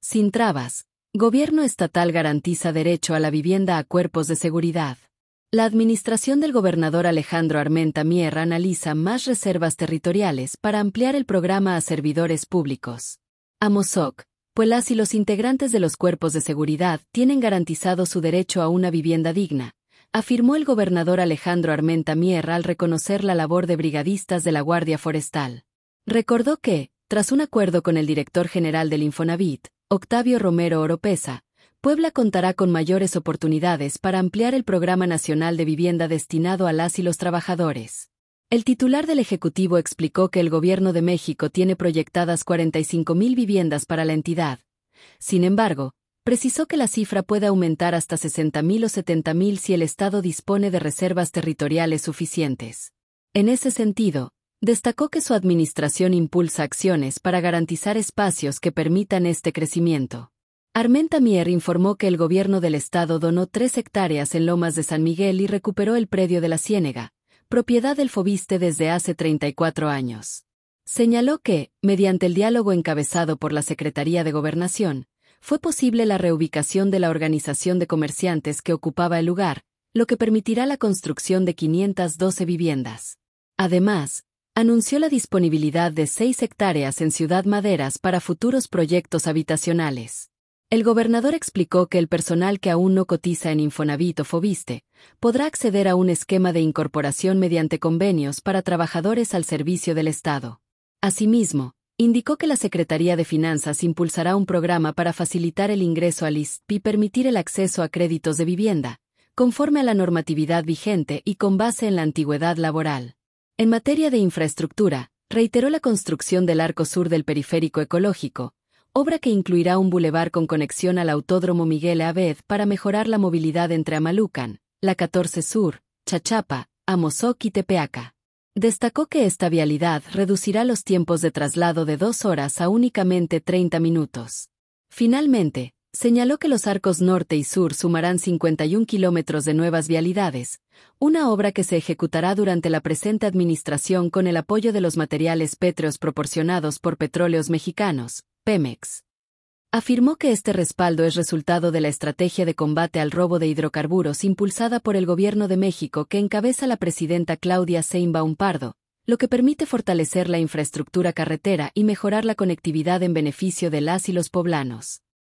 Sin trabas, Gobierno estatal garantiza derecho a la vivienda a cuerpos de seguridad. La administración del gobernador Alejandro Armenta Mier analiza más reservas territoriales para ampliar el programa a servidores públicos. Amozoc, pues las y los integrantes de los cuerpos de seguridad tienen garantizado su derecho a una vivienda digna, afirmó el gobernador Alejandro Armenta Mier al reconocer la labor de brigadistas de la Guardia Forestal. Recordó que, tras un acuerdo con el director general del Infonavit, Octavio Romero Oropesa, Puebla contará con mayores oportunidades para ampliar el Programa Nacional de Vivienda destinado a las y los trabajadores. El titular del Ejecutivo explicó que el Gobierno de México tiene proyectadas 45,000 viviendas para la entidad. Sin embargo, precisó que la cifra puede aumentar hasta 60,000 o 70,000 si el Estado dispone de reservas territoriales suficientes. En ese sentido, destacó que su administración impulsa acciones para garantizar espacios que permitan este crecimiento. Armenta Mier informó que el gobierno del estado donó 3 hectáreas en Lomas de San Miguel y recuperó el predio de la Ciénega, propiedad del Fobiste desde hace 34 años. Señaló que, mediante el diálogo encabezado por la Secretaría de Gobernación, fue posible la reubicación de la organización de comerciantes que ocupaba el lugar, lo que permitirá la construcción de 512 viviendas. Además, anunció la disponibilidad de 6 hectáreas en Ciudad Maderas para futuros proyectos habitacionales. El gobernador explicó que el personal que aún no cotiza en Infonavit o Fobiste podrá acceder a un esquema de incorporación mediante convenios para trabajadores al servicio del Estado. Asimismo, indicó que la Secretaría de Finanzas impulsará un programa para facilitar el ingreso al ISSSTE y permitir el acceso a créditos de vivienda, conforme a la normatividad vigente y con base en la antigüedad laboral. En materia de infraestructura, reiteró la construcción del arco sur del Periférico Ecológico, obra que incluirá un bulevar con conexión al Autódromo Miguel Abed para mejorar la movilidad entre Amalucan, la 14 Sur, Chachapa, Amozoc y Tepeaca. Destacó que esta vialidad reducirá los tiempos de traslado de 2 horas a únicamente 30 minutos. Finalmente, señaló que los arcos norte y sur sumarán 51 kilómetros de nuevas vialidades, una obra que se ejecutará durante la presente administración con el apoyo de los materiales pétreos proporcionados por Petróleos Mexicanos, Pemex. Afirmó que este respaldo es resultado de la estrategia de combate al robo de hidrocarburos impulsada por el Gobierno de México que encabeza la presidenta Claudia Sheinbaum Pardo, lo que permite fortalecer la infraestructura carretera y mejorar la conectividad en beneficio de las y los poblanos.